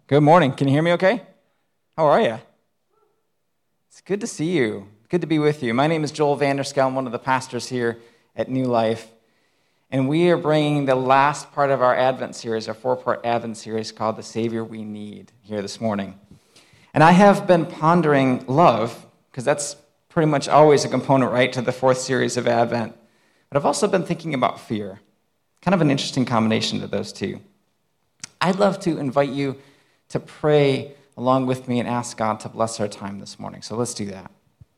Good morning. Can you hear me okay? How are you? It's good to see you. Good to be with you. My name is Joel Vanderskel. I'm one of the pastors here at New Life. And we are bringing the last part of our Advent series, our 4-part Advent series called The Savior We Need, here this morning. And I have been pondering love, because that's pretty much always a component, right, to the 4th series of Advent. But I've also been thinking about fear. Kind of an interesting combination to those two. I'd love to invite you to pray along with me and ask God to bless our time this morning. So let's do that.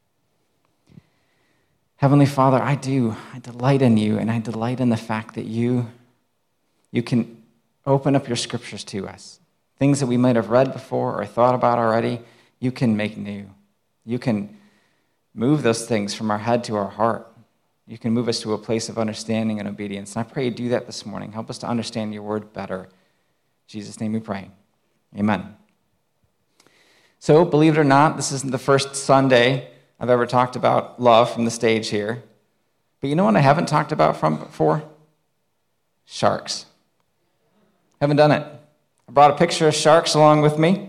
Heavenly Father, I delight in you, and I delight in the fact that you can open up your scriptures to us. Things that we might have read before or thought about already, you can make new. You can move those things from our head to our heart. You can move us to a place of understanding and obedience. And I pray you do that this morning. Help us to understand your word better. In Jesus' name we pray. Amen. So, believe it or not, this isn't the first Sunday I've ever talked about love from the stage here. But you know what I haven't talked about from before? Sharks. Haven't done it. I brought a picture of sharks along with me.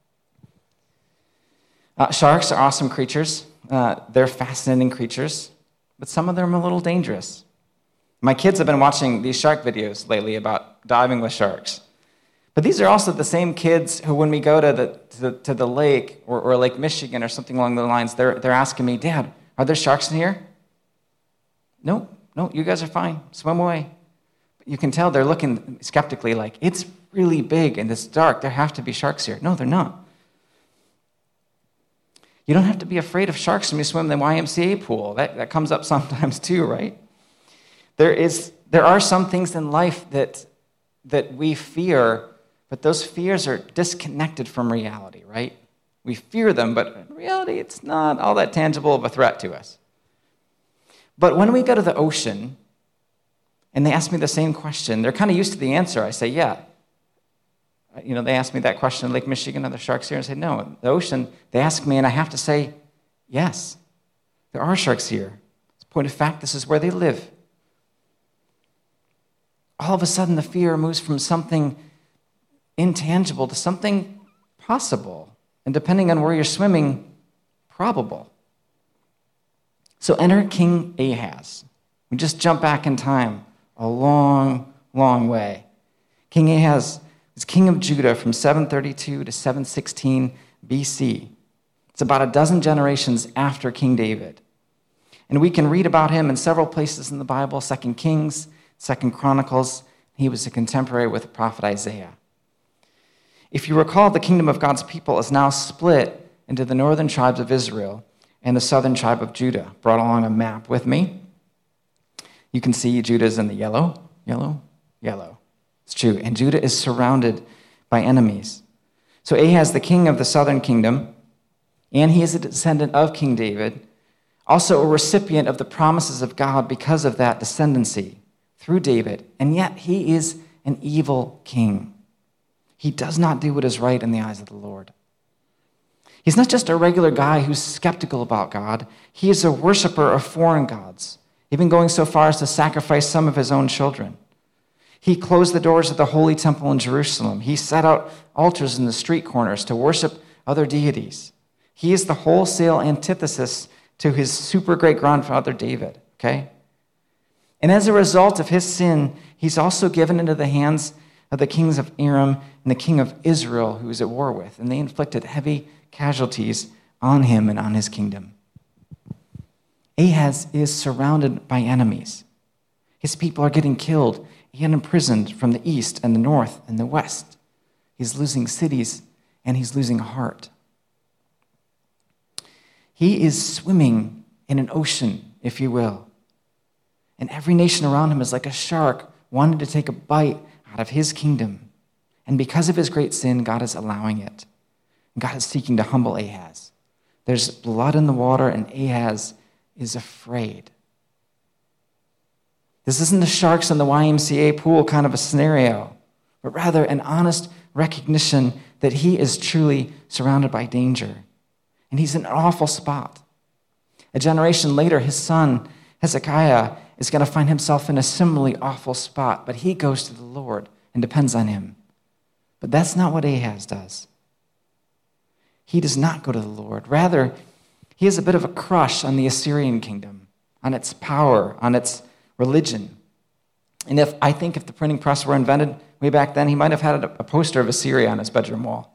Sharks are awesome creatures. They're fascinating creatures, but some of them are a little dangerous. My kids have been watching these shark videos lately about diving with sharks. But these are also the same kids who, when we go to the lake or Lake Michigan or something along those lines, they're asking me, Dad, are there sharks in here? No, you guys are fine. Swim away. But you can tell they're looking skeptically like, it's really big and it's dark. There have to be sharks here. No, they're not. You don't have to be afraid of sharks when you swim in the YMCA pool. That comes up sometimes too, right? There are some things in life that we fear, but those fears are disconnected from reality, right? We fear them, but in reality, it's not all that tangible of a threat to us. But when we go to the ocean, and they ask me the same question, they're kind of used to the answer. I say, yeah. They ask me that question in Lake Michigan, are there sharks here? I say, no. The ocean, they ask me, and I have to say, yes. There are sharks here. As a point of fact, this is where they live. All of a sudden, the fear moves from something intangible to something possible, and depending on where you're swimming, probable. So enter King Ahaz. We just jump back in time a long, long way. King Ahaz is king of Judah from 732 to 716 BC. It's about a dozen generations after King David. And we can read about him in several places in the Bible, 2 Kings, 2 Chronicles. He was a contemporary with the prophet Isaiah. If you recall, the kingdom of God's people is now split into the northern tribes of Israel and the southern tribe of Judah. Brought along a map with me. You can see Judah's in the yellow. It's true. And Judah is surrounded by enemies. So Ahaz, the king of the southern kingdom, and he is a descendant of King David, also a recipient of the promises of God because of that descendancy through David. And yet he is an evil king. He does not do what is right in the eyes of the Lord. He's not just a regular guy who's skeptical about God. He is a worshiper of foreign gods, even going so far as to sacrifice some of his own children. He closed the doors of the Holy Temple in Jerusalem. He set out altars in the street corners to worship other deities. He is the wholesale antithesis to his super great-grandfather David, okay? And as a result of his sin, he's also given into the hands of the kings of Aram and the king of Israel, who he's at war with, and they inflicted heavy casualties on him and on his kingdom. Ahaz is surrounded by enemies. His people are getting killed and imprisoned from the east and the north and the west. He's losing cities and he's losing heart. He is swimming in an ocean, if you will. And every nation around him is like a shark wanting to take a bite out of his kingdom. And because of his great sin, God is allowing it. And God is seeking to humble Ahaz. There's blood in the water, and Ahaz is afraid. This isn't the sharks in the YMCA pool kind of a scenario, but rather an honest recognition that he is truly surrounded by danger. And he's in an awful spot. A generation later, his son, Hezekiah, is going to find himself in a similarly awful spot, but he goes to the Lord and depends on him. But that's not what Ahaz does. He does not go to the Lord. Rather, he has a bit of a crush on the Assyrian kingdom, on its power, on its religion. And I think if the printing press were invented way back then, he might have had a poster of Assyria on his bedroom wall.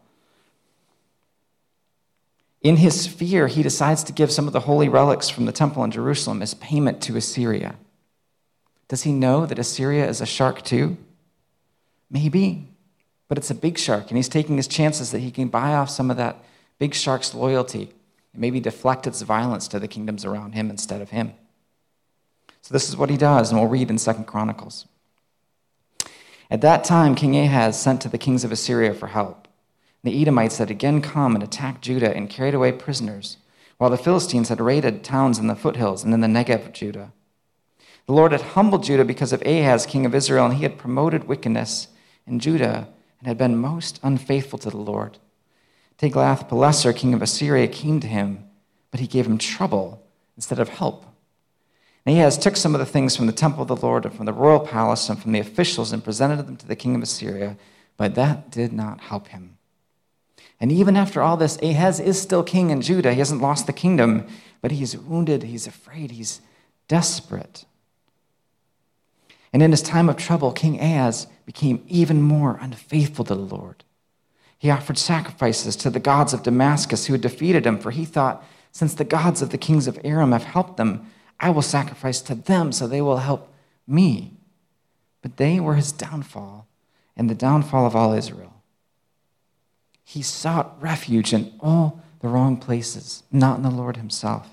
In his fear, he decides to give some of the holy relics from the temple in Jerusalem as payment to Assyria. Does he know that Assyria is a shark too? Maybe, but it's a big shark, and he's taking his chances that he can buy off some of that big shark's loyalty and maybe deflect its violence to the kingdoms around him instead of him. So this is what he does, and we'll read in 2 Chronicles. At that time, King Ahaz sent to the kings of Assyria for help. The Edomites had again come and attacked Judah and carried away prisoners, while the Philistines had raided towns in the foothills and in the Negev of Judah. The Lord had humbled Judah because of Ahaz, king of Israel, and he had promoted wickedness in Judah and had been most unfaithful to the Lord. Tiglath-Pileser, king of Assyria, came to him, but he gave him trouble instead of help. And Ahaz took some of the things from the temple of the Lord and from the royal palace and from the officials and presented them to the king of Assyria, but that did not help him. And even after all this, Ahaz is still king in Judah. He hasn't lost the kingdom, but he's wounded, he's afraid, he's desperate. And in his time of trouble, King Ahaz became even more unfaithful to the Lord. He offered sacrifices to the gods of Damascus who had defeated him, for he thought, since the gods of the kings of Aram have helped them, I will sacrifice to them so they will help me. But they were his downfall and the downfall of all Israel. He sought refuge in all the wrong places, not in the Lord himself.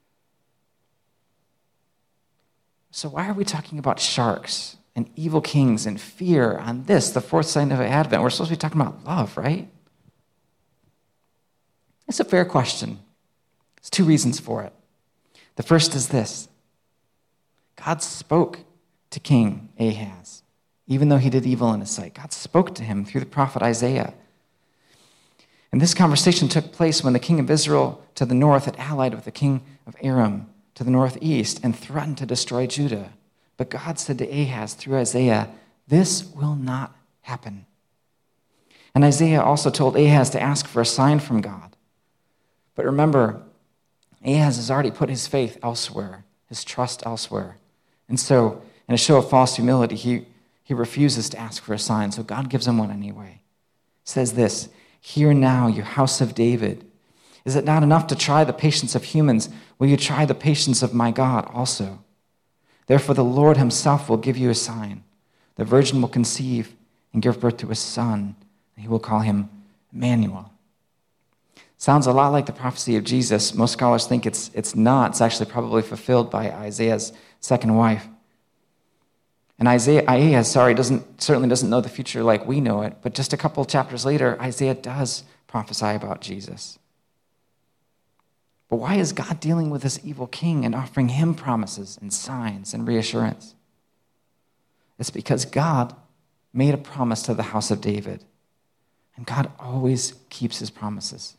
So why are we talking about sharks and evil kings and fear on this, the fourth sign of Advent? We're supposed to be talking about love, right? It's a fair question. There's two reasons for it. The first is this. God spoke to King Ahaz, even though he did evil in his sight. God spoke to him through the prophet Isaiah. And this conversation took place when the king of Israel to the north had allied with the king of Aram to the northeast and threatened to destroy Judah. But God said to Ahaz through Isaiah, this will not happen. And Isaiah also told Ahaz to ask for a sign from God. But remember, Ahaz has already put his faith elsewhere, his trust elsewhere. And so, in a show of false humility, he refuses to ask for a sign, so God gives him one anyway. He says this, hear now, you house of David. Is it not enough to try the patience of humans? Will you try the patience of my God also? Therefore the Lord himself will give you a sign. The virgin will conceive and give birth to a son, and he will call him Emmanuel. Sounds a lot like the prophecy of Jesus. Most scholars think it's not. It's actually probably fulfilled by Isaiah's second wife. And Ahaz certainly doesn't know the future like we know it, but just a couple chapters later, Isaiah does prophesy about Jesus. But why is God dealing with this evil king and offering him promises and signs and reassurance? It's because God made a promise to the house of David, and God always keeps his promises.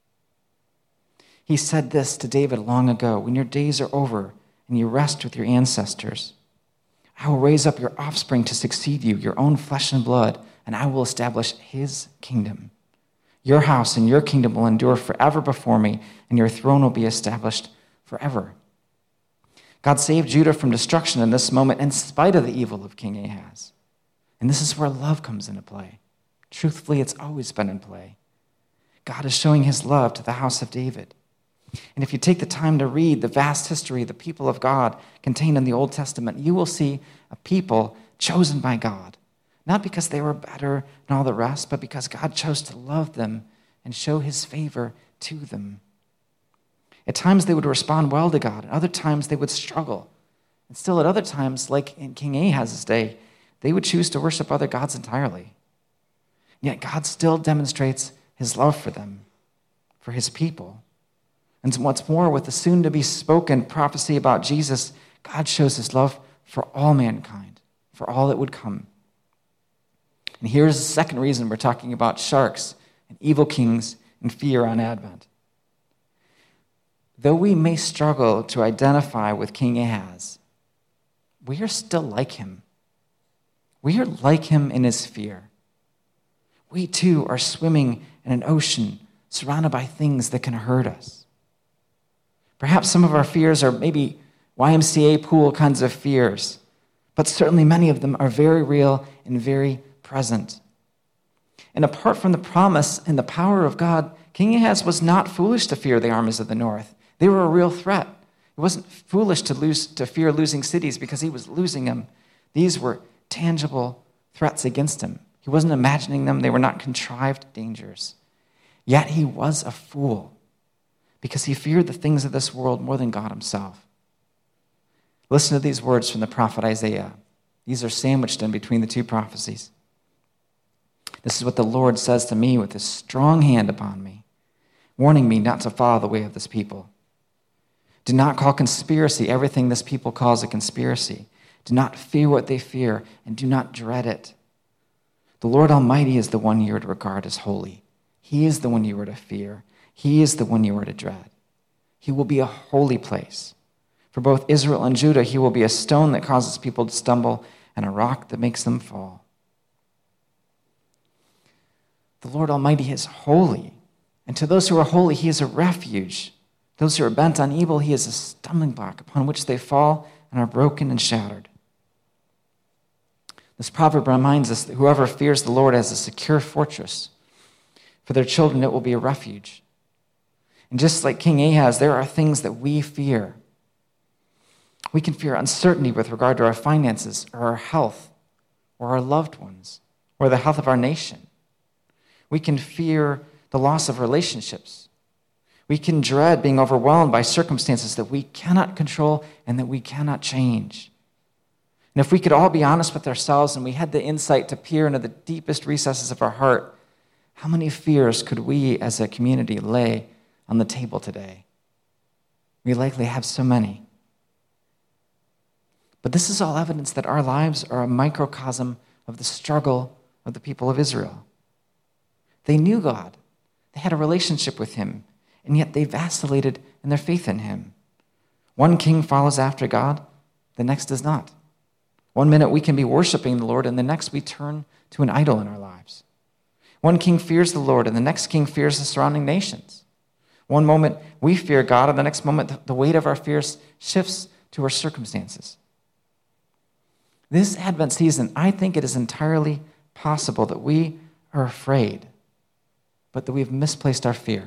He said this to David long ago, when your days are over and you rest with your ancestors, I will raise up your offspring to succeed you, your own flesh and blood, and I will establish his kingdom. Your house and your kingdom will endure forever before me, and your throne will be established forever. God saved Judah from destruction in this moment in spite of the evil of King Ahaz. And this is where love comes into play. Truthfully, it's always been in play. God is showing his love to the house of David. And if you take the time to read the vast history of the people of God contained in the Old Testament, you will see a people chosen by God, not because they were better than all the rest, but because God chose to love them and show his favor to them. At times they would respond well to God, and other times they would struggle. And still at other times, like in King Ahaz's day, they would choose to worship other gods entirely. Yet God still demonstrates his love for them, for his people. And what's more, with the soon-to-be spoken prophecy about Jesus, God shows his love for all mankind, for all that would come. And here's the second reason we're talking about sharks and evil kings and fear on Advent. Though we may struggle to identify with King Ahaz, we are still like him. We are like him in his fear. we too are swimming in an ocean surrounded by things that can hurt us. Perhaps some of our fears are maybe YMCA pool kinds of fears, but certainly many of them are very real and very present. And apart from the promise and the power of God, King Ahaz was not foolish to fear the armies of the north. They were a real threat. He wasn't foolish to fear losing cities because he was losing them. These were tangible threats against him. He wasn't imagining them. They were not contrived dangers. Yet he was a fool because he feared the things of this world more than God himself. Listen to these words from the prophet Isaiah. These are sandwiched in between the two prophecies. This is what the Lord says to me with his strong hand upon me, warning me not to follow the way of this people. Do not call conspiracy everything this people calls a conspiracy. Do not fear what they fear, and do not dread it. The Lord Almighty is the one you are to regard as holy. He is the one you are to fear. He is the one you are to dread. He will be a holy place. For both Israel and Judah, he will be a stone that causes people to stumble and a rock that makes them fall. The Lord Almighty is holy, and to those who are holy, he is a refuge. Those who are bent on evil, he is a stumbling block upon which they fall and are broken and shattered. This proverb reminds us that whoever fears the Lord has a secure fortress. For their children, it will be a refuge. And just like King Ahaz, there are things that we fear. We can fear uncertainty with regard to our finances or our health or our loved ones or the health of our nation. We can fear the loss of relationships. We can dread being overwhelmed by circumstances that we cannot control and that we cannot change. And if we could all be honest with ourselves and we had the insight to peer into the deepest recesses of our heart, how many fears could we as a community lay on the table today? We likely have so many. But this is all evidence that our lives are a microcosm of the struggle of the people of Israel. They knew God. They had a relationship with him, and yet they vacillated in their faith in him. One king follows after God, the next does not. One minute we can be worshiping the Lord, and the next we turn to an idol in our lives. One king fears the Lord, and the next king fears the surrounding nations. One moment we fear God, and the next moment the weight of our fears shifts to our circumstances. This Advent season, I think it is entirely possible that we are afraid, but that we've misplaced our fear.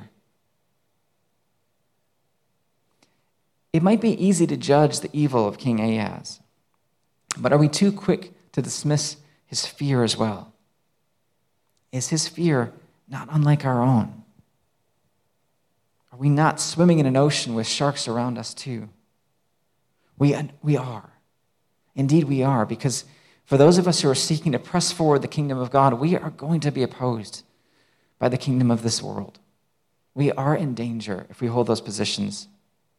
It might be easy to judge the evil of King Ahaz, but are we too quick to dismiss his fear as well? Is his fear not unlike our own? Are we not swimming in an ocean with sharks around us too? We are. Indeed, we are, because for those of us who are seeking to press forward the kingdom of God, we are going to be opposed by the kingdom of this world. We are in danger if we hold those positions.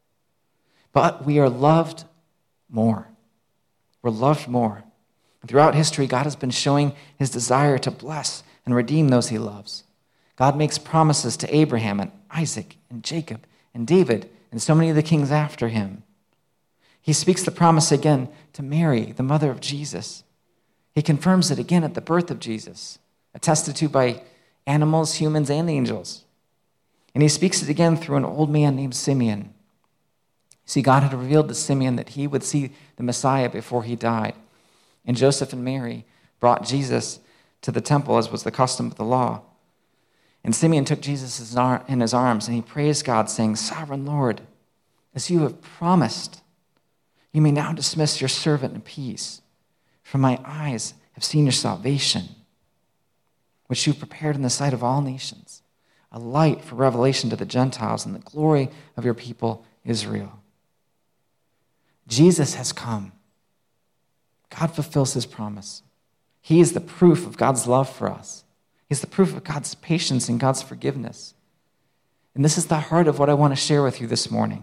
But we are loved more. We're loved more. Throughout history, God has been showing his desire to bless and redeem those he loves. God makes promises to Abraham and Isaac and Jacob and David and so many of the kings after him. He speaks the promise again to Mary, the mother of Jesus. He confirms it again at the birth of Jesus, attested to by animals, humans, and angels. And he speaks it again through an old man named Simeon. See, God had revealed to Simeon that he would see the Messiah before he died. And Joseph and Mary brought Jesus to the temple, as was the custom of the law. And Simeon took Jesus in his arms, and he praised God, saying, "Sovereign Lord, as you have promised, you may now dismiss your servant in peace, for my eyes have seen your salvation, which you've prepared in the sight of all nations, a light for revelation to the Gentiles and the glory of your people Israel." Jesus has come. God fulfills his promise. He is the proof of God's love for us. He's the proof of God's patience and God's forgiveness. And this is the heart of what I want to share with you this morning.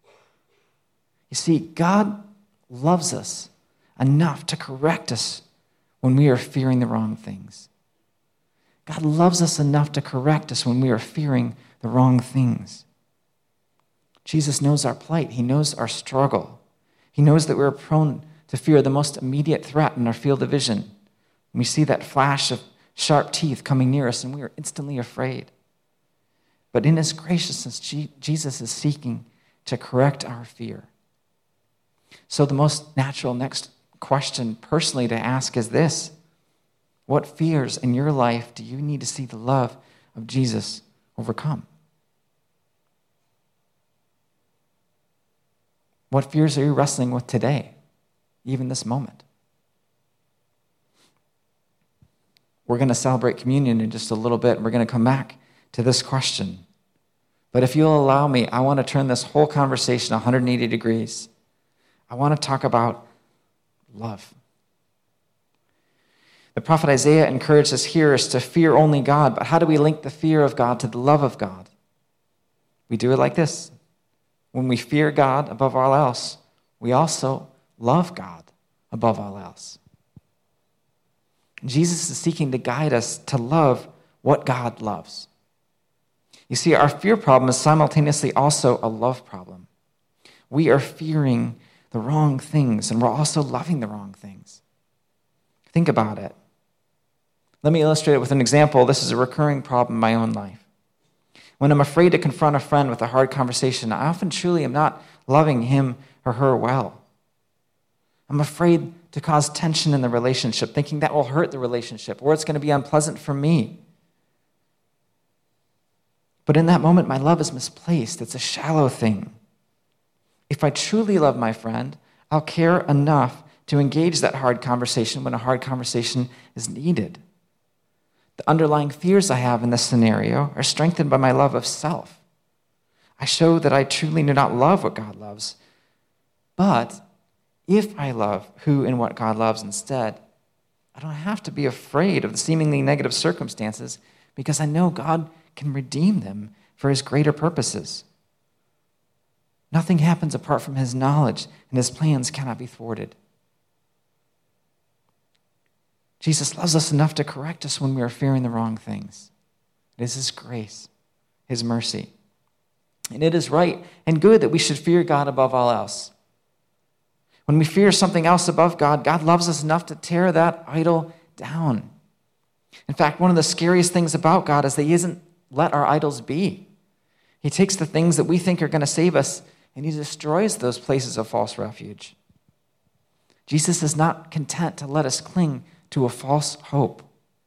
You see, God loves us enough to correct us when we are fearing the wrong things. God loves us enough to correct us when we are fearing the wrong things. Jesus knows our plight. He knows our struggle. He knows that we're prone to fear the most immediate threat in our field of vision. We see that flash of sharp teeth coming near us, and we are instantly afraid. But in his graciousness, Jesus is seeking to correct our fear. So the most natural next question personally to ask is this: what fears in your life do you need to see the love of Jesus overcome? What fears are you wrestling with today, even this moment? We're going to celebrate communion in just a little bit, and we're going to come back to this question. But if you'll allow me, I want to turn this whole conversation 180 degrees. I want to talk about love. The prophet Isaiah encouraged his hearers to fear only God, but how do we link the fear of God to the love of God? We do it like this. When we fear God above all else, we also love God above all else. Jesus is seeking to guide us to love what God loves. You see, our fear problem is simultaneously also a love problem. We are fearing the wrong things, and we're also loving the wrong things. Think about it. Let me illustrate it with an example. This is a recurring problem in my own life. When I'm afraid to confront a friend with a hard conversation, I often truly am not loving him or her well. I'm afraid to cause tension in the relationship, thinking that will hurt the relationship, or it's going to be unpleasant for me. But in that moment, my love is misplaced. It's a shallow thing. If I truly love my friend, I'll care enough to engage that hard conversation when a hard conversation is needed. The underlying fears I have in this scenario are strengthened by my love of self. I show that I truly do not love what God loves. But if I love who and what God loves instead, I don't have to be afraid of the seemingly negative circumstances because I know God can redeem them for his greater purposes. Nothing happens apart from his knowledge, and his plans cannot be thwarted. Jesus loves us enough to correct us when we are fearing the wrong things. It is his grace, his mercy. And it is right and good that we should fear God above all else. When we fear something else above God, God loves us enough to tear that idol down. In fact, one of the scariest things about God is that he doesn't let our idols be. He takes the things that we think are going to save us, and he destroys those places of false refuge. Jesus is not content to let us cling to a false hope.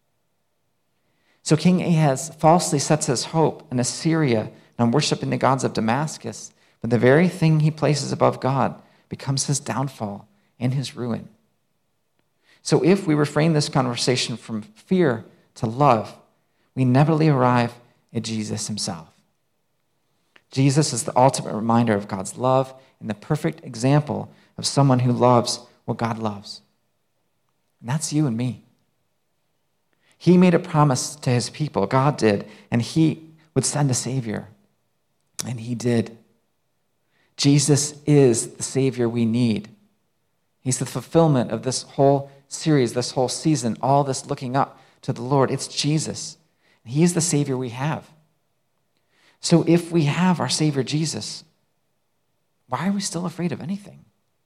So King Ahaz falsely sets his hope in Assyria and on worshiping the gods of Damascus, but the very thing he places above God becomes his downfall and his ruin. So if we refrain this conversation from fear to love, we inevitably arrive at Jesus himself. Jesus is the ultimate reminder of God's love and the perfect example of someone who loves what God loves. And that's you and me. He made a promise to his people, God did, and he would send a Savior. And he did. Jesus is the Savior we need. He's the fulfillment of this whole series, this whole season, all this looking up to the Lord. It's Jesus. He is the Savior we have. So if we have our Savior Jesus, why are we still afraid of anything?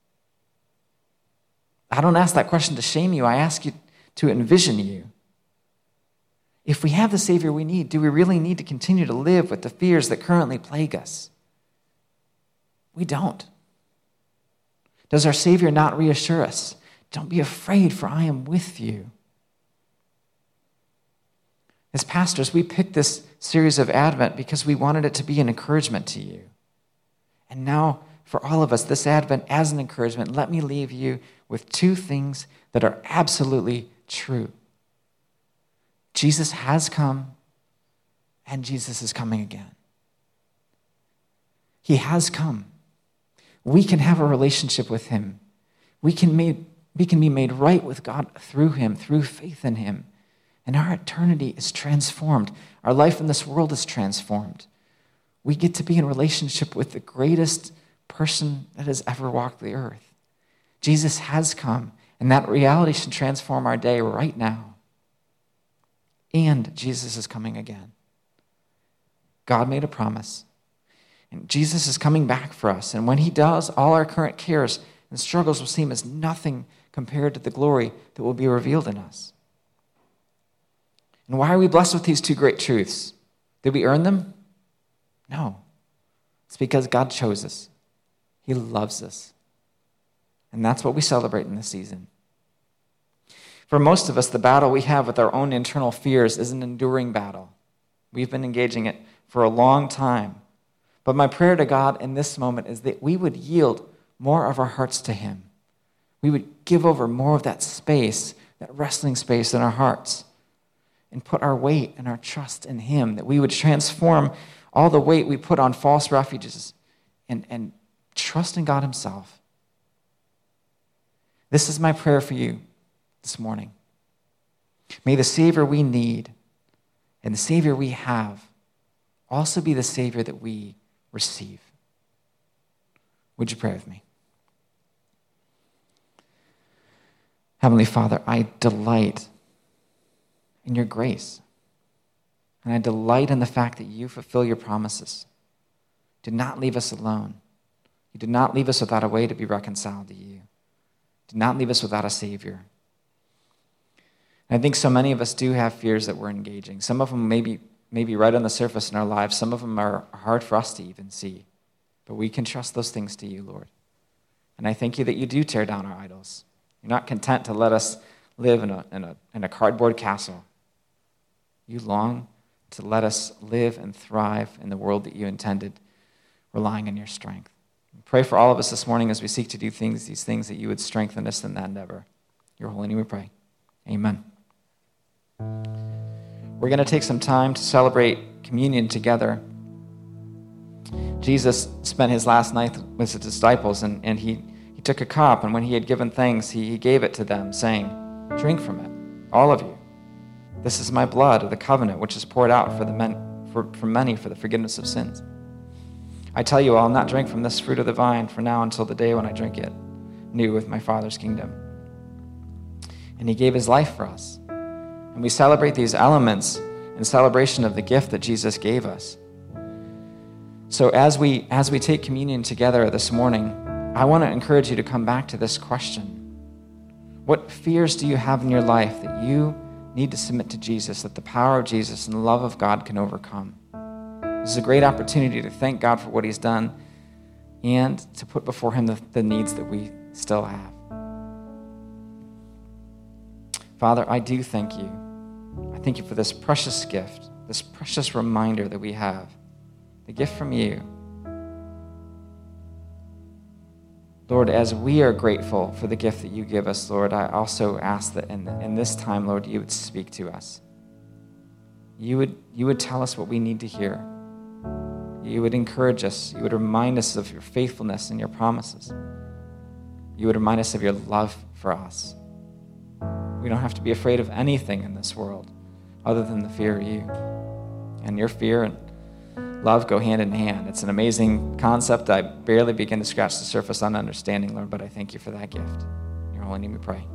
I don't ask that question to shame you. I ask you to envision you. If we have the Savior we need, do we really need to continue to live with the fears that currently plague us? We don't. Does our Savior not reassure us? Don't be afraid, for I am with you. As pastors, we picked this series of Advent because we wanted it to be an encouragement to you. And now, for all of us, this Advent as an encouragement, let me leave you with two things that are absolutely true. Jesus has come, and Jesus is coming again. He has come. We can have a relationship with him. We can be made right with God through him, through faith in him. And our eternity is transformed. Our life in this world is transformed. We get to be in relationship with the greatest person that has ever walked the earth. Jesus has come, and that reality should transform our day right now. And Jesus is coming again. God made a promise, and Jesus is coming back for us. And when he does, all our current cares and struggles will seem as nothing compared to the glory that will be revealed in us. And why are we blessed with these two great truths? Did we earn them? No. It's because God chose us. He loves us. And that's what we celebrate in this season. For most of us, the battle we have with our own internal fears is an enduring battle. We've been engaging it for a long time. But my prayer to God in this moment is that we would yield more of our hearts to him. We would give over more of that space, that wrestling space in our hearts, and put our weight and our trust in him, that we would transform all the weight we put on false refuges and trust in God himself. This is my prayer for you this morning. May the Savior we need and the Savior we have also be the Savior that we receive. Would you pray with me? Heavenly Father, I delight in your grace. And I delight in the fact that you fulfill your promises. Do not leave us alone. You did not leave us without a way to be reconciled to you. Do not leave us without a Savior. And I think so many of us do have fears that we're engaging. Some of them may be right on the surface in our lives. Some of them are hard for us to even see. But we can trust those things to you, Lord. And I thank you that you do tear down our idols. You're not content to let us live in a cardboard castle. You long to let us live and thrive in the world that you intended, relying on your strength. Pray for all of us this morning as we seek to do these things that you would strengthen us in that endeavor. Your holy name we pray. Amen. We're going to take some time to celebrate communion together. Jesus spent his last night with his disciples, and he took a cup, and when he had given thanks, he gave it to them, saying, "Drink from it, all of you. This is my blood of the covenant, which is poured out for many for the forgiveness of sins. I tell you, I'll not drink from this fruit of the vine from now until the day when I drink it new with my Father's kingdom." And he gave his life for us. And we celebrate these elements in celebration of the gift that Jesus gave us. So as we take communion together this morning, I want to encourage you to come back to this question. What fears do you have in your life that you need to submit to Jesus, that the power of Jesus and the love of God can overcome? This is a great opportunity to thank God for what he's done and to put before him the needs that we still have. Father, I do thank you. I thank you for this precious gift, this precious reminder that we have, the gift from you. Lord, as we are grateful for the gift that you give us, Lord, I also ask that in this time, Lord, you would speak to us. You would tell us what we need to hear. You would encourage us. You would remind us of your faithfulness and your promises. You would remind us of your love for us. We don't have to be afraid of anything in this world other than the fear of you. And your fear and love go hand in hand. It's an amazing concept. I barely begin to scratch the surface on understanding, Lord, but I thank you for that gift. In your holy name we pray.